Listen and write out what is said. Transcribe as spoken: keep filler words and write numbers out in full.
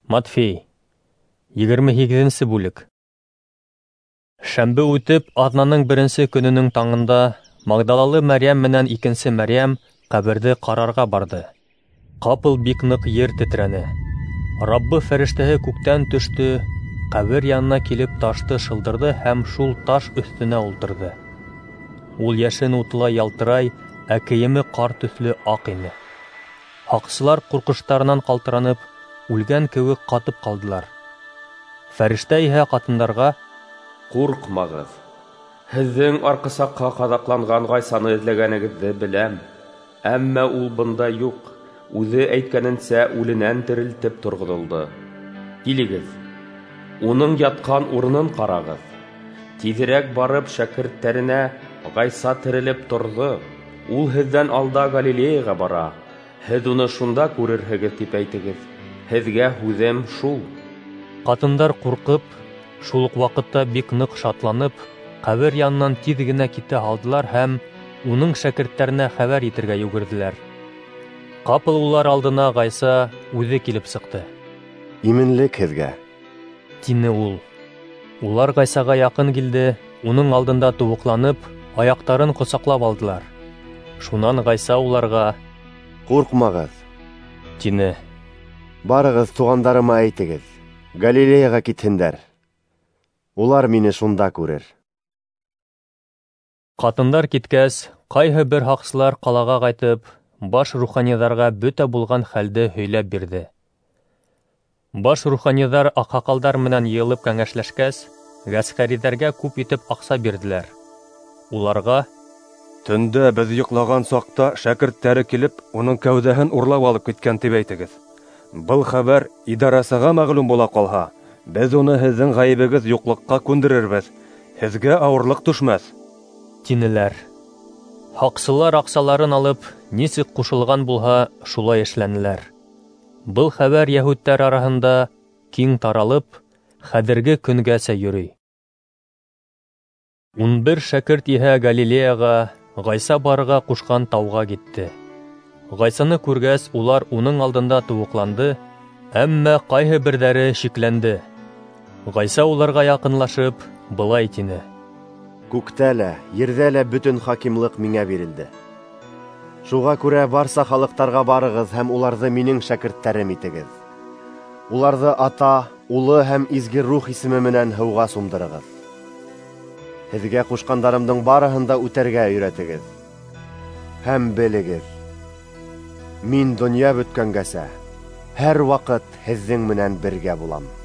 Матфей, егерме һигеҙенсе бүлек. Шәмбе үтеп, аҙнаның беренсе көнөнөң таңында Магдалалы Мәрйәм менән икенсе Мәрйәм ҡәберҙе ҡарарға барды. Ҡапыл бик ныҡ ер тетрәне. Раббы фәрештәһе күктән төштө, ҡәбер янына килеп ташты шылдырҙы һәм шул таш өҫтөнә ултырҙы. Ул йәшен утлай ялтырай, ә кейеме ҡар төҫлө аҡ ине. Һаҡсылар ҡурҡыштарынан ҡалтыранып, үлгән кеүек ҡатып ҡалдылар. Фәрештә иһә ҡатындарға: «Ҡурҡмағыҙ, һеҙҙең арҡысаҡҡа ҡаҙаҡланған Ғайсаны эҙләгәнегеҙҙе беләм. Әммә ул бында юҡ, үҙе әйткәненсә үленән терелтеп торғоҙолдо. Килегеҙ, уның ятҡан урынын ҡарағыҙ. Тиҙерәк барып шәкерттәренә: Ғайса терелеп торҙо, ул һеҙҙән алда Галилеяға бара, һеҙ уны шунда күрерһегеҙ, тип әйтегеҙ. Һеҙгә һүҙем шул». Ҡатындар ҡурҡып, шул уҡ ваҡытта бик ныҡ шатланып, ҡәбер янынан тиҙ генә китә һалдылар һәм уның шәкерттәренә хәбәр итергә йүгерҙеләр. Ҡапыл улар алдына Ғайса үҙе килеп сыҡты. «Именлек һеҙгә», — тине ул. Улар Ғайсаға яҡын килде, уның алдында тубыҡланып, аяҡтарын ҡосаҡлап алдылар. Шунан Ғайса уларға: «Ҡурҡмағыҙ», — тине. «Барығыҙ, туғандарыма әйтегеҙ, Галилеяға китһендәр. Улар мине шунда күрер». Ҡатындар киткәс, ҡайһы бер һаҡсылар ҡалаға ҡайтып, баш руханиҙарға бөтә булған хәлде һөйләп бирҙе. Баш руханиҙар аҡһаҡалдар менән йыйылып кәңәшләшкәс, ғәскәриҙәргә күп итеп аҡса бирҙеләр. Уларға: «Төндә беҙ йоҡлаған саҡта шәкерттәре килеп, уның кәүҙәһен урлап алып киткән, тип әйтегеҙ. Был хәбәр идарасыға мәғлүм була ҡалһа, беҙ уны һеҙҙең ғәйебегеҙ юҡлыҡҡа күндерербеҙ. Һеҙгә ауырлыҡ төшмәҫ», — тинеләр. Һаҡсылар аҡсаларын алып, нисек ҡушылған булһа, шулай эшләнеләр. Был хәбәр йәһүдтәр араһында киң таралып, хәҙерге көнгәсә йөрөй. Ун бер шәкерт иһә Галилеяға, Ғайса барырға ҡушҡан тауға китте. Ғайсаны күргәс, улар уның алдында тубыҡланды, әммә ҡайһы берҙәре шикләнде. Ғайса уларға яҡынлашып, былай тине: «Күктә лә, ерҙә лә бөтөн хакимлыҡ миңә бирелде. Шуға күрә барса халыҡтарға барығыҙ һәм уларҙы минең шәкерттәрем итегеҙ. Уларҙы Ата, Улы һәм изге Рух исеме менән һыуға сумдырығыҙ. Һеҙгә ҡушҡандарымдың барыһын да үтәргә өйрәтегеҙ. Һәм белегеҙ, мин донъя бөткәнгәсә һәр ваҡыт һеҙҙең менән бергә булам».